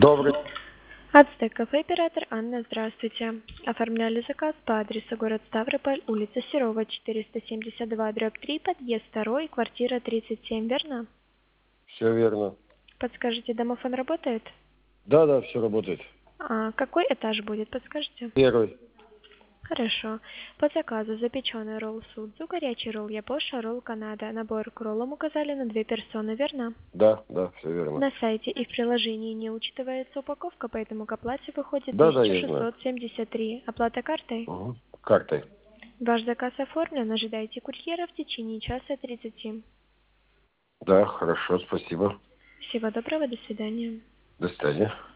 Добрый. Ацтек кафе оператор Анна, здравствуйте. Оформляли заказ по адресу город Ставрополь, улица Серова, 472/3, подъезд 2, квартира 37, верно? Все верно. Подскажите, домофон работает? Да, все работает. А какой этаж будет, подскажите? Первый. Хорошо. По заказу запеченный ролл судзу, горячий ролл япоша, ролл Канада. Набор к роллам указали на 2 персоны, верно? Да, все верно. На сайте и в приложении не учитывается упаковка, поэтому к оплате выходит Да, я знаю. 1673. Оплата картой? Угу. Картой. Ваш заказ оформлен, ожидайте курьера в течение часа 30. Да, хорошо, спасибо. Всего доброго, до свидания. До свидания.